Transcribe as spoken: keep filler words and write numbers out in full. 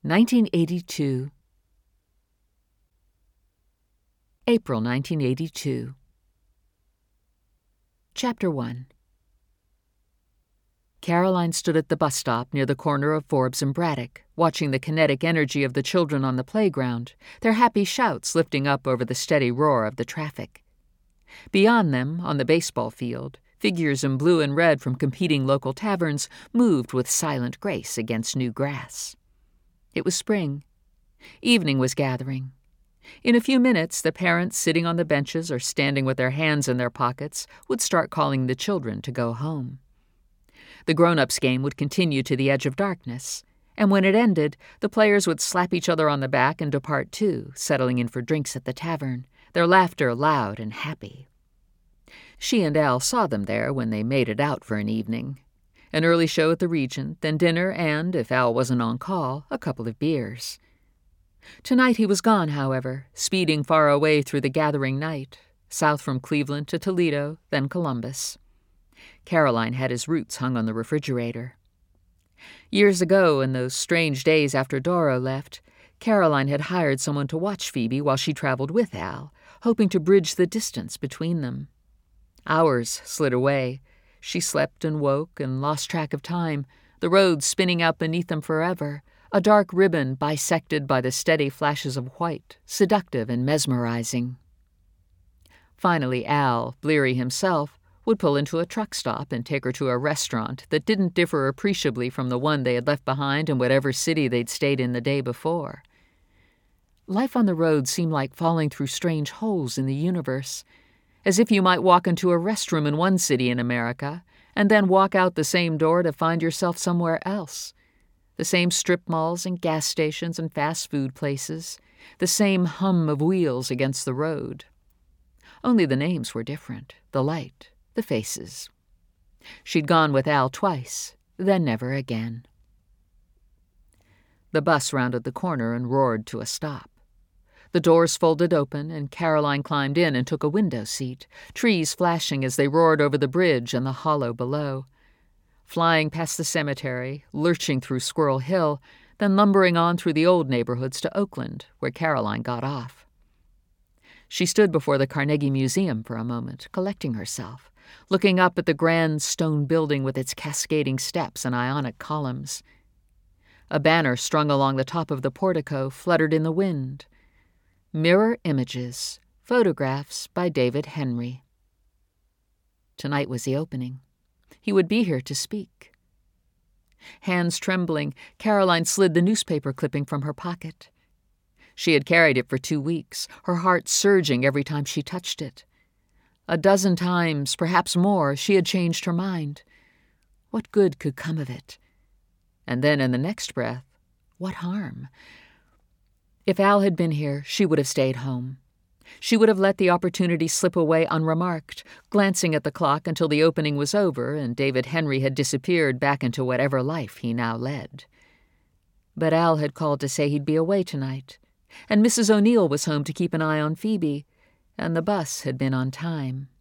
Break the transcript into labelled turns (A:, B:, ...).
A: nineteen eighty-two. April nineteen eighty-two. Chapter one. Caroline stood at the bus stop near the corner of Forbes and Braddock, watching the kinetic energy of the children on the playground, their happy shouts lifting up over the steady roar of the traffic. Beyond them, on the baseball field, figures in blue and red from competing local taverns moved with silent grace against new grass. It was spring. Evening was gathering. In a few minutes, the parents sitting on the benches or standing with their hands in their pockets would start calling the children to go home. The grown-ups game would continue to the edge of darkness, and when it ended, the players would slap each other on the back and depart too, settling in for drinks at the tavern, their laughter loud and happy. She and Al saw them there when they made it out for an evening. An early show at the Regent, then dinner and, if Al wasn't on call, a couple of beers. Tonight he was gone, however, speeding far away through the gathering night, south from Cleveland to Toledo, then Columbus. Caroline had his roots hung on the refrigerator. Years ago, in those strange days after Doro left, Caroline had hired someone to watch Phoebe while she traveled with Al, hoping to bridge the distance between them. Hours slid away. She slept and woke and lost track of time, the road spinning out beneath them forever, a dark ribbon bisected by the steady flashes of white, seductive and mesmerizing. Finally, Al, bleary himself, would pull into a truck stop and take her to a restaurant that didn't differ appreciably from the one they had left behind in whatever city they'd stayed in the day before. Life on the road seemed like falling through strange holes in the universe, as if you might walk into a restroom in one city in America and then walk out the same door to find yourself somewhere else. The same strip malls and gas stations and fast food places, the same hum of wheels against the road. Only the names were different, the light, the faces. She'd gone with Al twice, then never again. The bus rounded the corner and roared to a stop. The doors folded open, and Caroline climbed in and took a window seat, trees flashing as they roared over the bridge and the hollow below. Flying past the cemetery, lurching through Squirrel Hill, then lumbering on through the old neighborhoods to Oakland, where Caroline got off. She stood before the Carnegie Museum for a moment, collecting herself, looking up at the grand stone building with its cascading steps and ionic columns. A banner strung along the top of the portico fluttered in the wind. Mirror Images, Photographs by David Henry. Tonight was the opening. He would be here to speak. Hands trembling, Caroline slid the newspaper clipping from her pocket. She had carried it for two weeks, her heart surging every time she touched it. A dozen times, perhaps more, she had changed her mind. What good could come of it? And then in the next breath, what harm? If Al had been here, she would have stayed home. She would have let the opportunity slip away unremarked, glancing at the clock until the opening was over and David Henry had disappeared back into whatever life he now led. But Al had called to say he'd be away tonight, and Missus O'Neill was home to keep an eye on Phoebe, and the bus had been on time.